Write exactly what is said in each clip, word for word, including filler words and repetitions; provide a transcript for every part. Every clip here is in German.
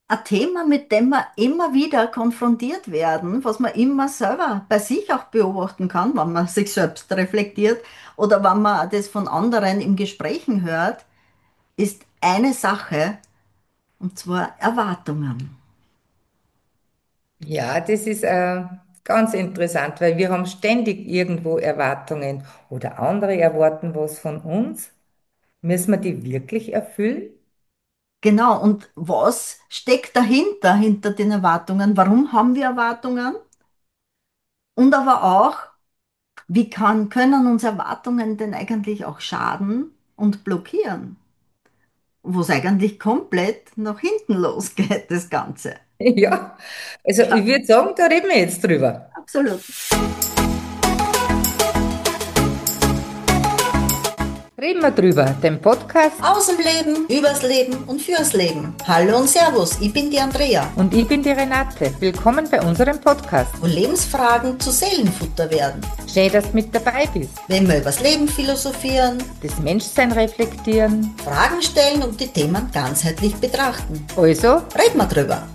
ein Thema, mit dem wir immer wieder konfrontiert werden, was man immer selber bei sich auch beobachten kann, wenn man sich selbst reflektiert oder wenn man das von anderen im Gesprächen hört, ist eine Sache, und zwar Erwartungen. Ja, das ist äh, ganz interessant, weil wir haben ständig irgendwo Erwartungen oder andere erwarten was von uns. Müssen wir die wirklich erfüllen? Genau, und was steckt dahinter, hinter den Erwartungen? Warum haben wir Erwartungen? Und aber auch, wie kann, können uns Erwartungen denn eigentlich auch schaden und blockieren? Wo es eigentlich komplett nach hinten losgeht, das Ganze. Ja, also ich würde sagen, da reden wir jetzt drüber. Absolut. Reden wir drüber, den Podcast. Aus dem Leben, übers Leben und fürs Leben. Hallo und Servus, ich bin die Andrea, Und ich bin die Renate. Willkommen bei unserem Podcast. wo Lebensfragen zu Seelenfutter werden. Schön, dass du mit dabei bist. Wenn wir übers Leben philosophieren, Das Menschsein reflektieren. Fragen stellen und die Themen ganzheitlich betrachten. Also, Reden wir drüber.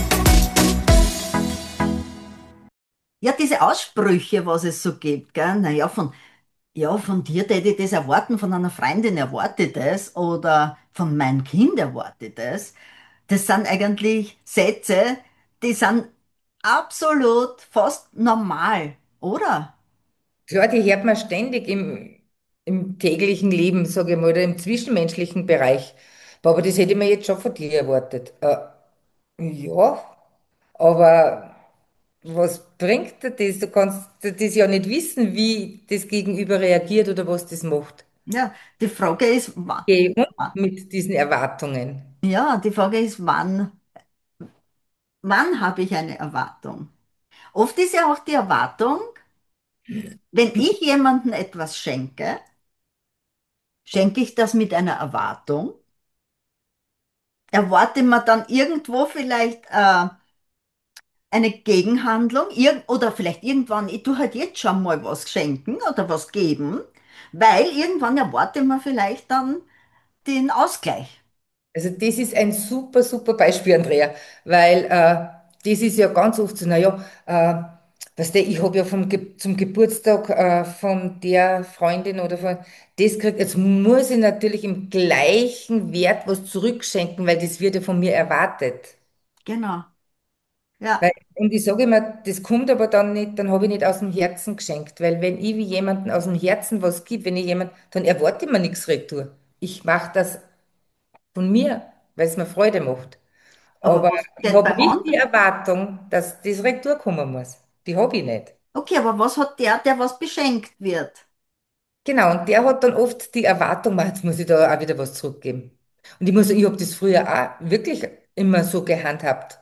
Ja, diese Aussprüche, was es so gibt, gell? Naja, von, ja, von dir hätte ich das erwarten, von einer Freundin erwarte ich das oder von meinem Kind erwarte ich das. Das sind eigentlich Sätze, die sind absolut fast normal, oder? klar, die hört man ständig im, im täglichen Leben, sage ich mal, oder im zwischenmenschlichen Bereich. Aber das hätte ich mir jetzt schon von dir erwartet. Äh, ja, aber was bringt dir das? Du kannst das ja nicht wissen, wie das Gegenüber reagiert oder was das macht. Ja, die Frage ist, wann, Geh um mit diesen Erwartungen. ja, die Frage ist, wann, wann habe ich eine Erwartung? Oft ist ja auch die Erwartung, wenn ich jemandem etwas schenke, schenke ich das mit einer Erwartung? Erwarte man dann irgendwo vielleicht äh, eine Gegenhandlung irg oder vielleicht irgendwann, ich tue halt jetzt schon mal was schenken oder was geben, weil irgendwann erwarte man vielleicht dann den Ausgleich. Also das ist ein super, super Beispiel, Andrea, weil äh, das ist ja ganz oft so, naja, äh, weißt du, ich habe ja vom Ge zum Geburtstag äh, von der Freundin oder von das gekriegt, jetzt muss ich natürlich im gleichen Wert was zurückschenken, weil das wird ja von mir erwartet. Genau. Ja. Weil, und ich sage immer, das kommt aber dann nicht, dann habe ich nicht aus dem Herzen geschenkt, weil wenn ich wie jemanden aus dem Herzen was gebe, wenn ich jemand, dann erwarte ich mir nichts retour. Ich mache das von mir, weil es mir Freude macht. Aber Aber was ich denn habe beim nicht die anderen? Erwartung, dass das Retour kommen muss. Die habe ich nicht. Okay, aber was hat der, der was beschenkt wird? Genau, und der hat dann oft die Erwartung, "Ma, jetzt muss ich da auch wieder was zurückgeben." Und ich muss, ich habe das früher auch wirklich immer so gehandhabt.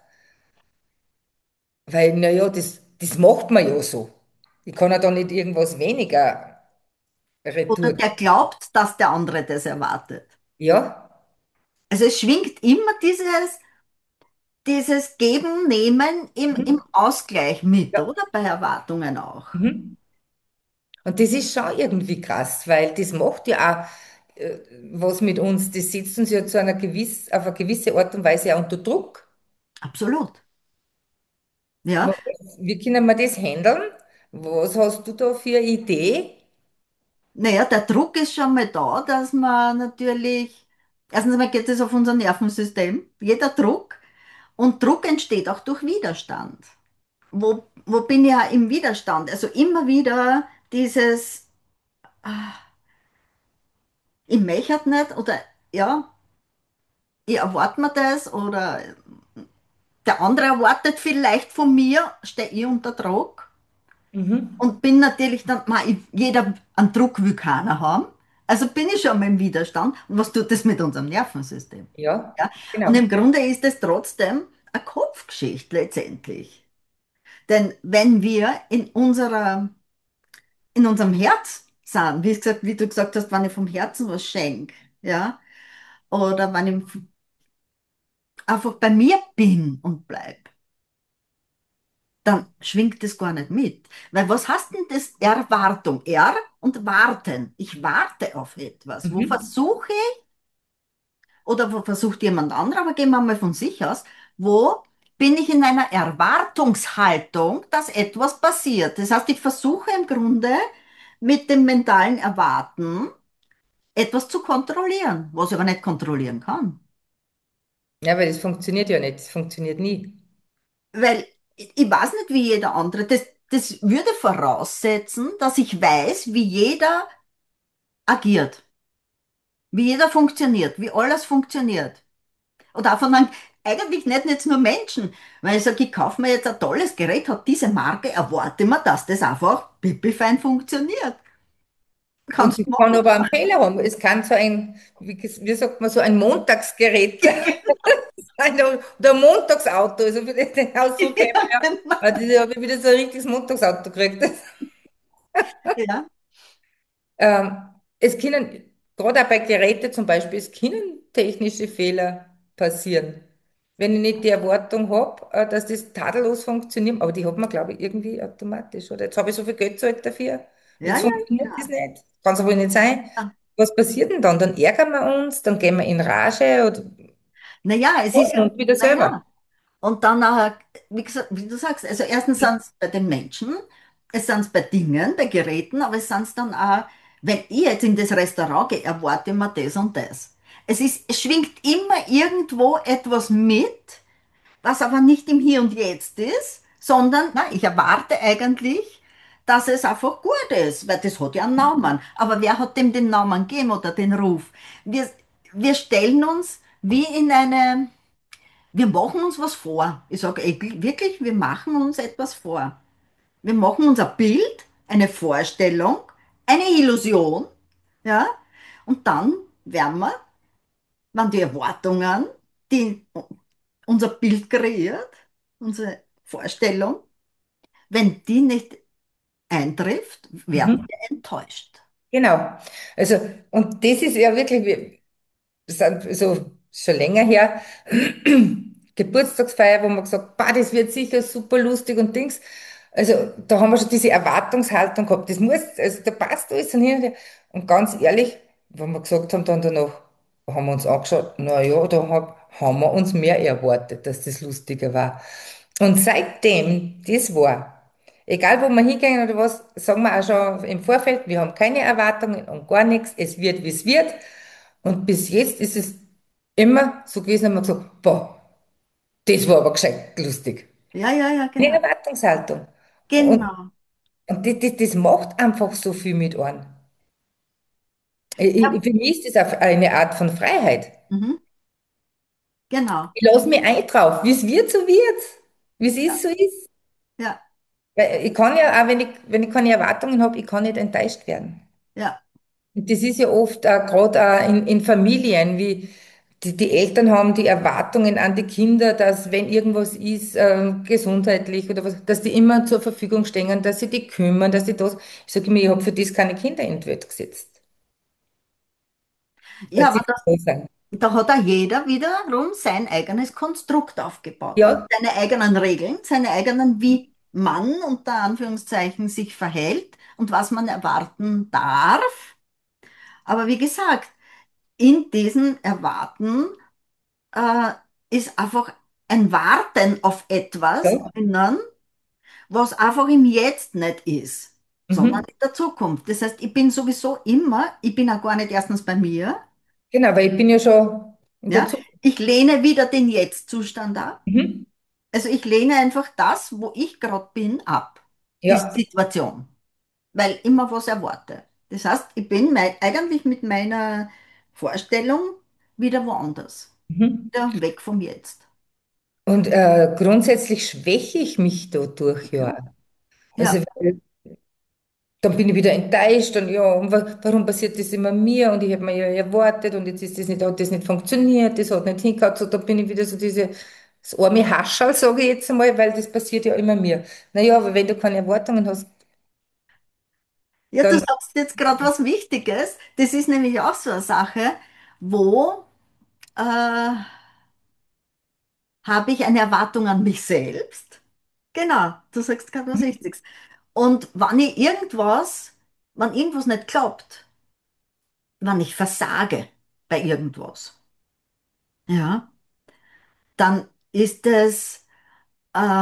Weil, naja, das, das macht man ja so. Ich kann ja da nicht irgendwas weniger Oder retour. der glaubt, dass der andere das erwartet. Ja? Also es schwingt immer dieses, dieses Geben, Nehmen im, im Mhm. Ausgleich mit, Ja. oder? Bei Erwartungen auch. Mhm. Und das ist schon irgendwie krass, weil das macht ja auch äh, was mit uns. Das setzt uns ja zu einer gewiss, auf eine gewisse Art und Weise auch unter Druck. Absolut. Ja. Was- Wie können wir das handeln? Was hast du da für eine Idee? Naja, der Druck ist schon mal da, dass man natürlich, erstens einmal geht es auf unser Nervensystem, jeder Druck. Und Druck entsteht auch durch Widerstand. Wo, wo bin ich ja im Widerstand? Also immer wieder dieses, ah, ich möchte nicht oder ja, ich erwarte mir das oder der andere erwartet vielleicht von mir, stehe ich unter Druck Mhm. und bin natürlich dann, ma, ich, jeder einen Druck will keiner haben. Also bin ich schon mal im Widerstand. Und was tut das mit unserem Nervensystem? Ja, Ja? Und genau. im Grunde ist es trotzdem eine Kopfgeschichte letztendlich. Denn wenn wir in unserer, in unserem Herz sind, wie gesagt, wie du gesagt hast, wenn ich vom Herzen was schenke, ja, oder wenn ich einfach bei mir bin und bleib, dann schwingt das gar nicht mit. Weil was heißt denn das Erwartung? Er und warten. Ich warte auf etwas. Wo Mhm. versuche ich oder wo versucht jemand anderer, aber gehen wir mal von sich aus. Wo bin ich in einer Erwartungshaltung, dass etwas passiert? Das heißt, ich versuche im Grunde mit dem mentalen Erwarten etwas zu kontrollieren, was ich aber nicht kontrollieren kann. Ja, weil das funktioniert ja nicht. Das funktioniert nie. Weil ich, ich weiß nicht, wie jeder andere. Das, das würde voraussetzen, dass ich weiß, wie jeder agiert, wie jeder funktioniert, wie alles funktioniert. Und davon dann eigentlich nicht jetzt nur Menschen. Weil ich sage, ich kaufe mir jetzt ein tolles Gerät, hat diese Marke, erwarte mir, dass das einfach pipifein funktioniert. Und Kannst es du kann machen. aber einen Fehler haben. Es kann so ein, wie, ges- wie sagt man, so ein Montagsgerät sein oder ein Montagsauto. Also für den Ausdruck kennen wir ja. Ah, das habe ich wieder so ein richtiges Montagsauto gekriegt. Ja, Ähm, es können, gerade auch bei Geräten zum Beispiel, es können technische Fehler passieren. Wenn ich nicht die Erwartung habe, äh, dass das tadellos funktioniert, aber die hat man, glaube ich, irgendwie automatisch. Oder jetzt habe ich so viel Geld gezahlt dafür, ja, jetzt ja, funktioniert das ja. nicht. Kann es aber nicht sein. Ja. Was passiert denn dann? Dann ärgern wir uns, dann gehen wir in Rage oder Naja, es ist ja, fragen uns wieder selber. naja. Und dann nachher, wie gesagt, wie du sagst, also erstens sind es bei den Menschen, es sind es bei Dingen, bei Geräten, aber es sind es dann auch, wenn ich jetzt in das Restaurant gehe, erwarte ich mir das und das. Es ist, es schwingt immer irgendwo etwas mit, was aber nicht im Hier und Jetzt ist, sondern, na, ich erwarte eigentlich, dass es einfach gut ist, weil das hat ja einen Namen. Aber wer hat dem den Namen gegeben oder den Ruf? Wir, wir stellen uns wie in eine, wir machen uns was vor. Ich sage wirklich, wir machen uns etwas vor. Wir machen uns ein Bild, eine Vorstellung, eine Illusion, ja, und dann werden wir, wenn die Erwartungen, die unser Bild kreiert, unsere Vorstellung, wenn die nicht eintrifft, werden Mhm. wir enttäuscht. Genau. Also, und das ist ja wirklich, wir- das sind so schon länger her, Geburtstagsfeier, wo man gesagt, bah, das wird sicher super lustig und Dings. Also da haben wir schon diese Erwartungshaltung gehabt. Das muss, also da passt alles und hin und her. Und ganz ehrlich, wenn wir gesagt haben, dann danach, haben wir uns angeschaut, na ja, da hab, haben wir uns mehr erwartet, dass das lustiger war. Und seitdem das war, egal wo wir hingehen oder was, sagen wir auch schon im Vorfeld, wir haben keine Erwartungen und gar nichts, es wird, wie es wird. Und bis jetzt ist es immer so gewesen, haben wir gesagt, boah, das war aber gescheit lustig. Ja, ja, ja, Eine genau. Erwartungshaltung. Und, Genau. und das, das, das macht einfach so viel mit einem. Ich, Ja, ich, für mich ist das auch eine Art von Freiheit. mhm, genau. Ich lasse mich ein drauf, wie es wird, so wird. Wie es Ja, ist, so ist. ja, Weil ich kann ja auch, wenn ich, wenn ich keine Erwartungen habe, ich kann nicht enttäuscht werden. ja. Und das ist ja oft auch gerade auch in, in Familien, wie die, die Eltern haben die Erwartungen an die Kinder, dass wenn irgendwas ist, ähm, gesundheitlich oder was, dass die immer zur Verfügung stehen, dass sie die kümmern, dass sie das. Ich sage immer, ich habe für das keine Kinder in die Welt gesetzt. Ja, Dass aber die da sind. da hat auch jeder wiederum sein eigenes Konstrukt aufgebaut. Also Ja, seine eigenen Regeln, seine eigenen, wie man unter Anführungszeichen sich verhält und was man erwarten darf. Aber wie gesagt, in diesen Erwarten äh, ist einfach ein Warten auf etwas ja. drinnen, was einfach im Jetzt nicht ist, sondern Mhm. in der Zukunft. Das heißt, ich bin sowieso immer, ich bin auch gar nicht erstens bei mir, Genau, weil ich bin ja schon in der ja, Zukunft. ich lehne wieder den Jetzt-Zustand ab. Mhm. Also ich lehne einfach das, wo ich gerade bin, ab. Die Ja. Situation. Weil immer was erwarte. Das heißt, ich bin mei- eigentlich mit meiner Vorstellung wieder woanders. Mhm. Wieder weg vom Jetzt. Und äh, grundsätzlich schwäche ich mich dadurch Ja, ja. Also ja, weil dann bin ich wieder enttäuscht und ja, und wa- warum passiert das immer mir und ich habe mir ja erwartet und jetzt ist das nicht, hat das nicht funktioniert, das hat nicht hingehauen, so da bin ich wieder so diese, das arme Hascherl, sage ich jetzt einmal, weil das passiert ja immer mir. Naja, aber wenn du keine Erwartungen hast, ja, du dann, sagst jetzt gerade was Wichtiges. Das ist nämlich auch so eine Sache, wo äh, habe ich eine Erwartung an mich selbst? Genau, du sagst gerade was Wichtiges. Und wenn ich irgendwas, wenn irgendwas nicht klappt, wenn ich versage bei irgendwas, ja, dann ist es äh,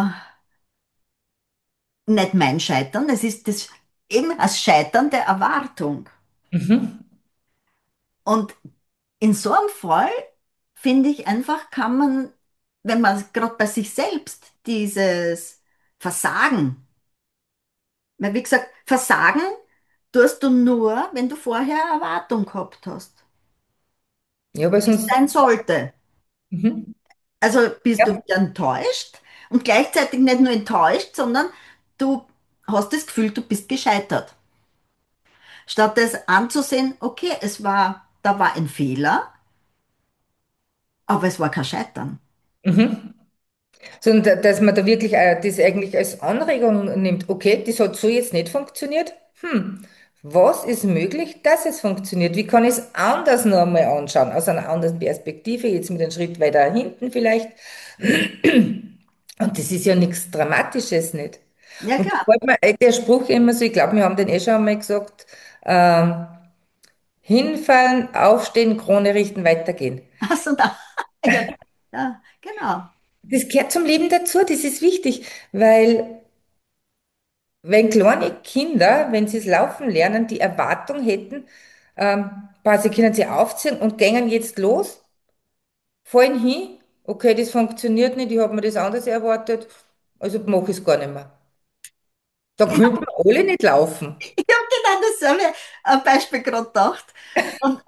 nicht mein Scheitern, es ist das eben das Scheitern der Erwartung. Mhm. Und in so einem Fall, finde ich einfach, kann man, wenn man gerade bei sich selbst dieses Versagen, weil wie gesagt, Versagen tust du nur, wenn du vorher Erwartung gehabt hast, Ja, weil wie es sonst. sein sollte. Mhm. Also bist du Ja. wieder enttäuscht und gleichzeitig nicht nur enttäuscht, sondern du hast das Gefühl, du bist gescheitert. Statt es anzusehen, okay, es war, da war ein Fehler, aber es war kein Scheitern. Mhm. Sondern dass man da wirklich äh, das eigentlich als Anregung nimmt, okay, das hat so jetzt nicht funktioniert. Hm, was ist möglich, dass es funktioniert? Wie kann ich es anders noch einmal anschauen, aus einer anderen Perspektive, jetzt mit einem Schritt weiter hinten vielleicht? Und das ist ja nichts Dramatisches nicht. Ja, Und da klar. fällt mir äh, der Spruch immer so, ich glaube, wir haben den eh schon einmal gesagt, ähm, hinfallen, aufstehen, Krone richten, weitergehen. Also da, ja, ja, genau. Das gehört zum Leben dazu, das ist wichtig, weil wenn kleine Kinder, wenn sie es laufen lernen, die Erwartung hätten, ähm, quasi können sie aufziehen und gehen jetzt los, fallen hin, okay, das funktioniert nicht, ich habe mir das anders erwartet, also mache ich es gar nicht mehr. Da könnten wir alle nicht laufen. Ich habe genau dasselbe äh, Beispiel gerade gedacht. Und,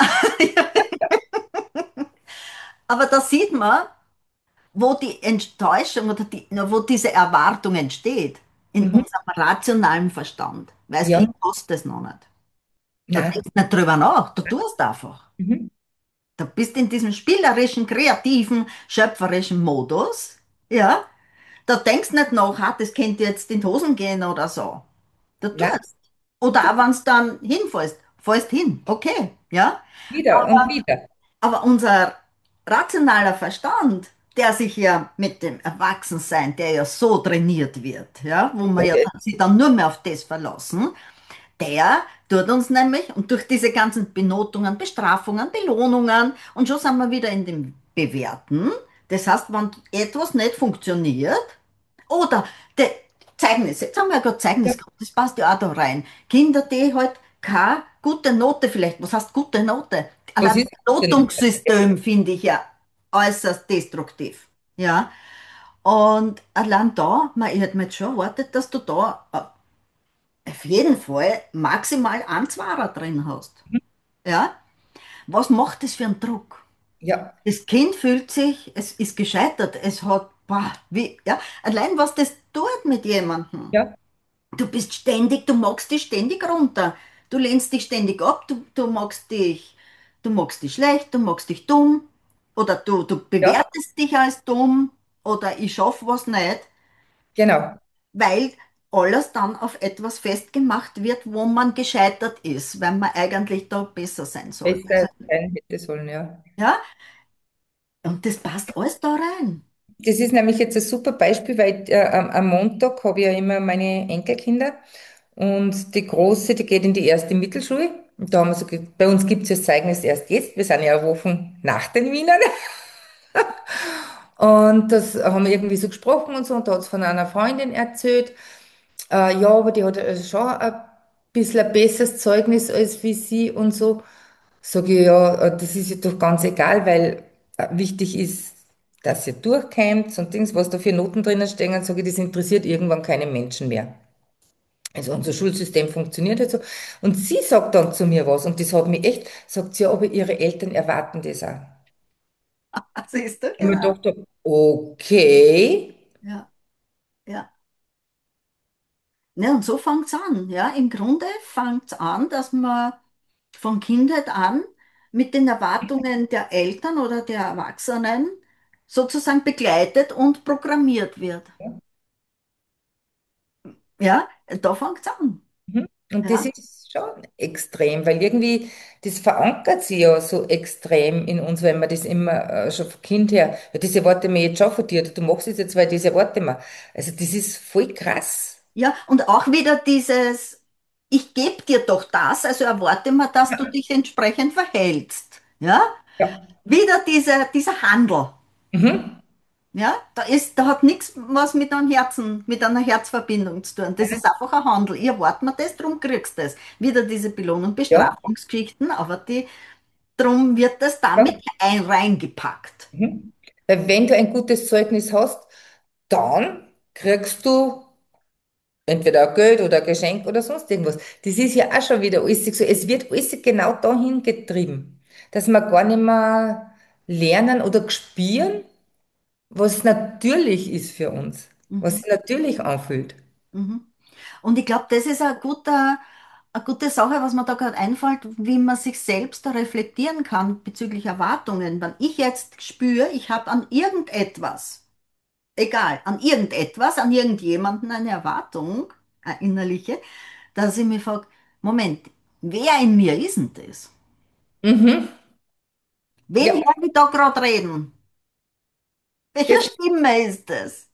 aber da sieht man, wo die Enttäuschung oder die, na, wo diese Erwartung entsteht, in Mhm. unserem rationalen Verstand. Weil das Ja, Kind kostet es noch nicht. Da nein. denkst du nicht drüber nach, du tust einfach. Mhm. Du bist in diesem spielerischen, kreativen, schöpferischen Modus. Ja, da denkst nicht nach, ah, das könnte jetzt in die Hosen gehen oder so. Du Nein, tust. Oder auch wenn du dann hinfällst, fällst hin, okay, ja. wieder und wieder. Aber unser rationaler Verstand, der sich ja mit dem Erwachsensein, der ja so trainiert wird, ja, wo man ja Okay. dann, sich dann nur mehr auf das verlassen, der tut uns nämlich, und durch diese ganzen Benotungen, Bestrafungen, Belohnungen, und schon sind wir wieder in dem Bewerten. Das heißt, wenn etwas nicht funktioniert, oder die Zeugnis, jetzt haben wir ja gerade Ja. Zeugnis gehabt, das passt ja auch da rein. Kinder, die halt keine gute Note vielleicht, was heißt gute Note? Was Allein ist das denn? Notungssystem finde ich ja äußerst destruktiv. Ja, und allein da, man, ich hätte mir jetzt schon erwartet, dass du da äh, auf jeden Fall maximal ein Zwarer drin hast. Ja, was macht das für einen Druck? Ja, Das Kind fühlt sich, es ist gescheitert, es hat, boah, wie, ja, allein was das tut mit jemandem. ja, Du bist ständig, du magst dich ständig runter. Du lehnst dich ständig ab, du, du magst dich, du magst dich schlecht, du magst dich dumm oder du, du ja, bewertest dich als dumm oder ich schaffe was nicht, genau. weil alles dann auf etwas festgemacht wird, wo man gescheitert ist, weil man eigentlich da besser sein sollte. Also, Besser sein hätte sollen, ja. ja, und das passt alles da rein. Das ist nämlich jetzt ein super Beispiel, weil äh, am, am Montag habe ich ja immer meine Enkelkinder und die Große, die geht in die erste Mittelschule. Und da haben wir so, ge- bei uns gibt es das Zeugnis erst jetzt, wir sind ja Wochen nach den Wienern. Und das haben wir irgendwie so gesprochen und so, und da hat es von einer Freundin erzählt, äh, ja, aber die hat äh, schon ein bisschen ein besseres Zeugnis als wie sie und so. Sage ich, ja, äh, das ist ja doch ganz egal, weil äh, wichtig ist, dass ihr durchkommt und Dings, was da für Noten drinnen stehen, sage ich, das interessiert irgendwann keinen Menschen mehr. Also unser Schulsystem funktioniert halt so. Und sie sagt dann zu mir was, und das hat mich echt, sagt sie, ja, aber ihre Eltern erwarten das auch. Siehst du, Ich mir genau. gedacht habe, okay, Ja, ja. Ne, und so fängt's an. Ja, im Grunde fängt's an, dass man von Kindheit an mit den Erwartungen der Eltern oder der Erwachsenen sozusagen begleitet und programmiert wird. Ja, da fängt's an. mhm. Und das Ja, ist schon extrem, weil irgendwie, das verankert sich ja so extrem in uns, wenn man das immer äh, schon von Kind her, ja, das erwarte ich mir jetzt schon von dir, oder du machst es jetzt, weil das erwarte ich mir. Also das ist voll krass. ja, und auch wieder dieses, ich gebe dir doch das, also erwarte mal, dass du dich entsprechend verhältst. Ja, Ja. wieder diese, dieser Handel. Mhm. Ja, da ist, da hat nichts was mit einem Herzen, mit einer Herzverbindung zu tun. Das ist einfach ein Handel. Ich erwarte mir das, drum kriegst du das. Wieder diese Belohn- und Ja, Bestrafungsgeschichten, aber die, drum wird das damit ja. ein reingepackt. Mhm. Weil wenn du ein gutes Zeugnis hast, dann kriegst du entweder ein Geld oder ein Geschenk oder sonst irgendwas. Das ist ja auch schon wieder alles so. Es wird alles genau dahin getrieben, dass wir gar nicht mehr lernen oder spüren, was natürlich ist für uns, was Mhm. sich natürlich anfühlt. Mhm. Und ich glaube, das ist ein guter, eine gute Sache, was mir da gerade einfällt, wie man sich selbst da reflektieren kann bezüglich Erwartungen. Wenn ich jetzt spüre, ich habe an irgendetwas, egal, an irgendetwas, an irgendjemanden eine Erwartung, eine innerliche, dass ich mich frage, Moment, wer in mir ist denn das? Mhm. Wen Ja, höre ich da gerade reden? Welche das, Stimme ist das?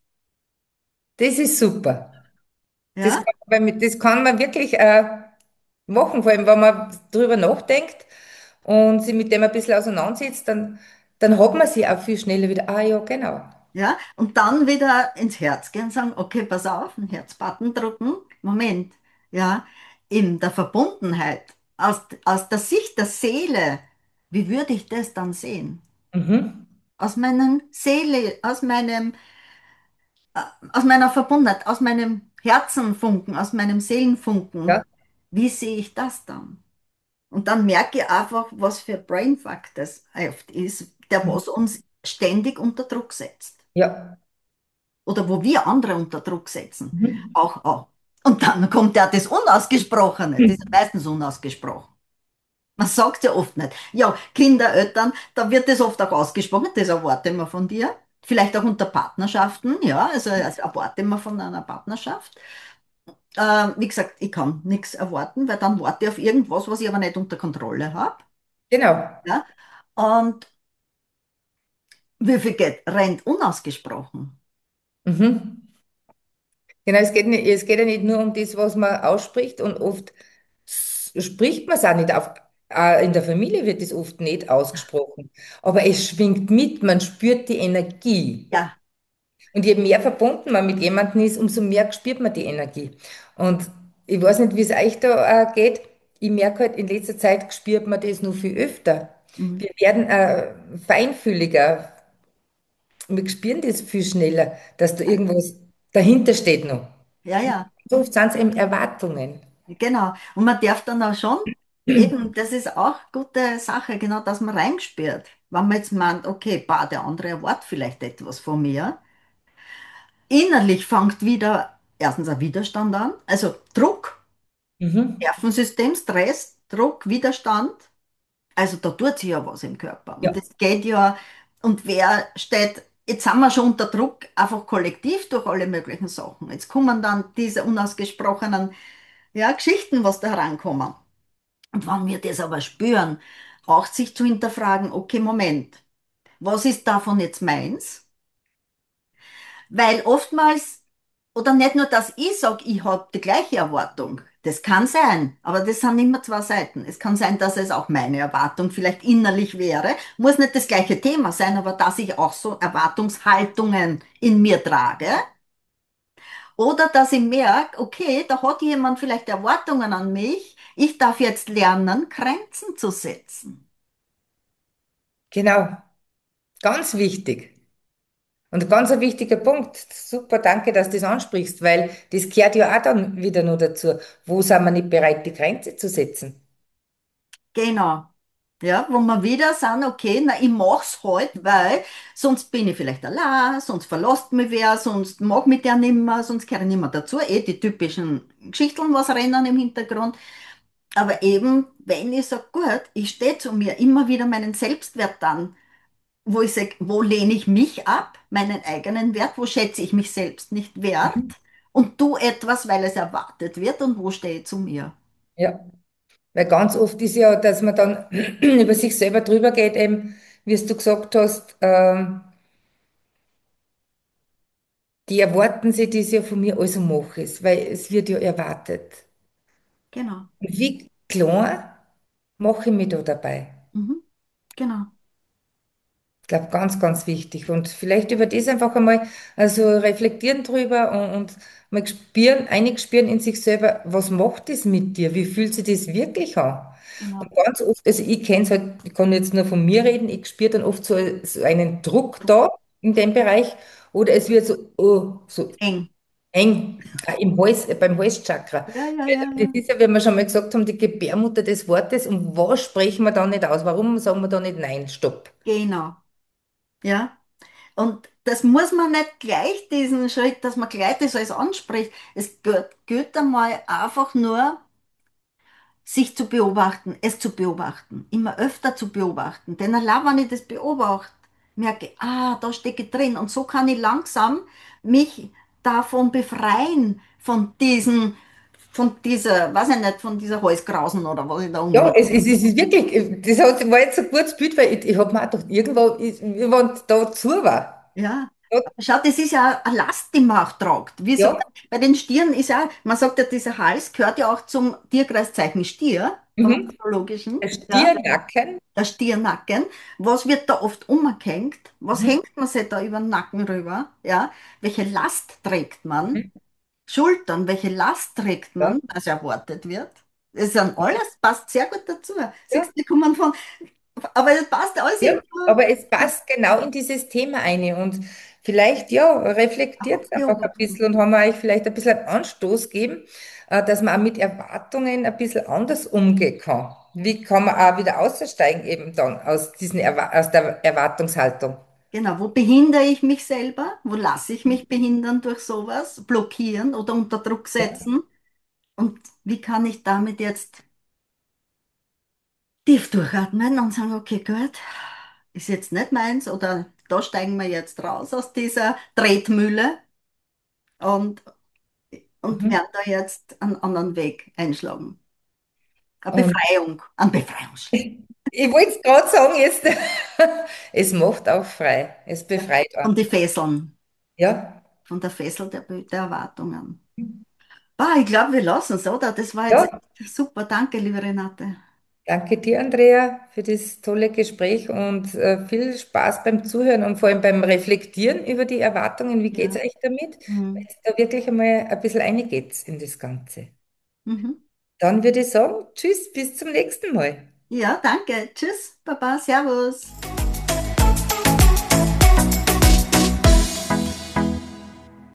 das ist super. Das Ja, kann, weil mit- das kann man wirklich äh, machen, vor allem wenn man drüber nachdenkt und sich mit dem ein bisschen auseinandersetzt, dann, dann hat man sie auch viel schneller wieder. Ah ja, genau. ja, und dann wieder ins Herz gehen und sagen, okay, pass auf, einen Herzbutton drücken. Moment, ja, in der Verbundenheit, aus, aus der Sicht der Seele, wie würde ich das dann sehen? Mhm. Aus meinem Seele, aus meinem, äh, aus meiner Verbundenheit, aus meinem Herzenfunken, aus meinem Seelenfunken, Ja. wie sehe ich das dann? Und dann merke ich einfach, was für ein Brainfuck das oft ist, der Mhm. was uns ständig unter Druck setzt. Ja. Oder wo wir andere unter Druck setzen. Mhm. Auch, auch. Und dann kommt ja das Unausgesprochene, das ist meistens unausgesprochen. Man sagt ja oft nicht. Ja, Kinder, Eltern, da wird das oft auch ausgesprochen, das erwarte ich mir von dir. Vielleicht auch unter Partnerschaften, ja, also das erwarte ich mir von einer Partnerschaft. Äh, wie gesagt, ich kann nichts erwarten, weil dann warte ich auf irgendwas, was ich aber nicht unter Kontrolle habe. Genau. Ja? Und wie viel geht, rennt unausgesprochen? Mhm. Genau, es geht nicht, es geht ja nicht nur um das, was man ausspricht und oft s- spricht man es auch nicht auf. Auch in der Familie wird es oft nicht ausgesprochen. Aber es schwingt mit, man spürt die Energie. Ja. Und je mehr verbunden man mit jemandem ist, umso mehr spürt man die Energie. Und ich weiß nicht, wie es euch da äh, geht. Ich merke halt, in letzter Zeit spürt man das noch viel öfter. Mhm. Wir werden äh, feinfühliger. Wir spüren das viel schneller, dass da irgendwas dahinter steht noch. Ja, ja. So oft sind es eben Erwartungen. Genau. Und man darf dann auch schon, eben, das ist auch gute Sache, genau, dass man reinspürt. Wenn man jetzt meint, okay, bah, der andere erwartet vielleicht etwas von mir. Innerlich fängt wieder erstens ein Widerstand an, also Druck, Mhm. Nervensystem, Stress, Druck, Widerstand. Also da tut sich ja was im Körper. Und Ja, es geht ja, und wer steht, jetzt sind wir schon unter Druck, einfach kollektiv durch alle möglichen Sachen. Jetzt kommen dann diese unausgesprochenen, ja, Geschichten, was da herankommen. Und wenn wir das aber spüren, auch sich zu hinterfragen, okay, Moment, was ist davon jetzt meins? Weil oftmals, oder nicht nur, dass ich sage, ich habe die gleiche Erwartung. Das kann sein, aber das sind immer zwei Seiten. Es kann sein, dass es auch meine Erwartung vielleicht innerlich wäre. Muss nicht das gleiche Thema sein, aber dass ich auch so Erwartungshaltungen in mir trage. Oder dass ich merke, okay, da hat jemand vielleicht Erwartungen an mich. Ich darf jetzt lernen, Grenzen zu setzen. genau. Ganz wichtig. Und ein ganz ein wichtiger Punkt. Super, danke, dass du das ansprichst, weil das gehört ja auch dann wieder nur dazu. Wo sind wir nicht bereit, die Grenze zu setzen? Genau. Ja, wo wir wieder sagen, okay, na, ich mach's halt, weil sonst bin ich vielleicht allein, sonst verlässt mich wer, sonst mag mich der nimmer, sonst gehöre ich nicht mehr dazu. Eh, die typischen Geschichten, was rennen im Hintergrund. Aber eben, wenn ich sage, gut, ich stehe zu mir, immer wieder meinen Selbstwert dann, wo ich sage, wo lehne ich mich ab, meinen eigenen Wert, wo schätze ich mich selbst nicht wert und tu etwas, weil es erwartet wird und wo stehe ich zu mir. Ja, weil ganz oft ist ja, dass man dann über sich selber drüber geht, eben, wie es du gesagt hast, ähm, die erwarten sich das ja von mir, also mache ich es, weil es wird ja erwartet. Genau. Und wie klar mache ich mich da dabei? Mhm. Genau. Ich glaube, ganz, ganz wichtig. Und vielleicht über das einfach einmal, also reflektieren drüber und, und mal spüren, einig spüren in sich selber, was macht das mit dir? Wie fühlt sich das wirklich an? Und Genau. ganz oft, also ich kenne es halt, ich kann jetzt nur von mir reden, ich spüre dann oft so, so einen Druck da in dem Bereich oder es wird so, oh, so Eng. eng äh, im Hals, äh, beim Halschakra. Ja, ja, Weil ja, das ja. ist ja, wie wir schon mal gesagt haben, die Gebärmutter des Wortes. Und was sprechen wir da nicht aus? Warum sagen wir da nicht Nein, stopp? Genau. Ja. Und das muss man nicht gleich diesen Schritt, dass man gleich das alles anspricht. Es geht, geht einmal einfach nur, sich zu beobachten, es zu beobachten, immer öfter zu beobachten. Denn allein, wenn ich das beobachte, merke ich, ah, da stecke ich drin. Und so kann ich langsam mich davon befreien, von diesen, von dieser, weiß ich nicht, von dieser Halskrausen oder was ich da Ja, unten. es, es, es ist wirklich, das hat, war jetzt ein gutes Bild, weil ich, ich habe mir auch gedacht, irgendwo, ist, wenn da zu war. Ja, Ja, schau, das ist ja eine Last, die man auch tragt. Wie so, ja, bei den Stieren ist ja, man sagt ja, dieser Hals gehört ja auch zum Tierkreiszeichen Stier, vom mhm. astrologischen, Der ja, Stirnacken, der Stiernacken. Was wird da oft umgehängt? Was mhm. hängt man sich da über den Nacken rüber? Ja, welche Last trägt man? Mhm. Schultern, welche Last trägt Ja, man, was erwartet wird? Das ist dann alles, passt sehr gut dazu. ja. Siehst du, die kommen von, aber es passt alles Ja, irgendwo, aber es passt genau in dieses Thema ein und vielleicht, ja, reflektiert einfach es einfach ein beobachten. bisschen und haben wir euch vielleicht ein bisschen einen Anstoß geben, äh, dass man auch mit Erwartungen ein bisschen anders umgehen kann. Wie kann man auch wieder aussteigen eben dann aus diesen Erwa aus der Erwartungshaltung? Genau, wo behindere ich mich selber? Wo lasse ich mich behindern durch sowas? Blockieren oder unter Druck Ja. setzen? Und wie kann ich damit jetzt tief durchatmen und sagen, okay, gut, ist jetzt nicht meins oder da steigen wir jetzt raus aus dieser Tretmühle und, und Mhm. werden da jetzt einen anderen Weg einschlagen. Eine Und Befreiung, ein Befreiungsschlag. ich wollte es gerade sagen, jetzt, es macht auch frei, es Ja. befreit auch. Von die Fesseln, Ja, von der Fessel der, der Erwartungen. Bah, ich glaube, wir lassen es, oder? Das war jetzt ja. echt super. Danke, liebe Renate. Danke dir, Andrea, für das tolle Gespräch und äh, viel Spaß beim Zuhören und vor allem beim Reflektieren über die Erwartungen. Wie geht Ja. es euch damit? Wenn Mhm. es da wirklich einmal ein bisschen reingeht in das Ganze. Mhm. Dann würde ich sagen, tschüss, bis zum nächsten Mal. Ja, danke. Tschüss, Baba, Servus.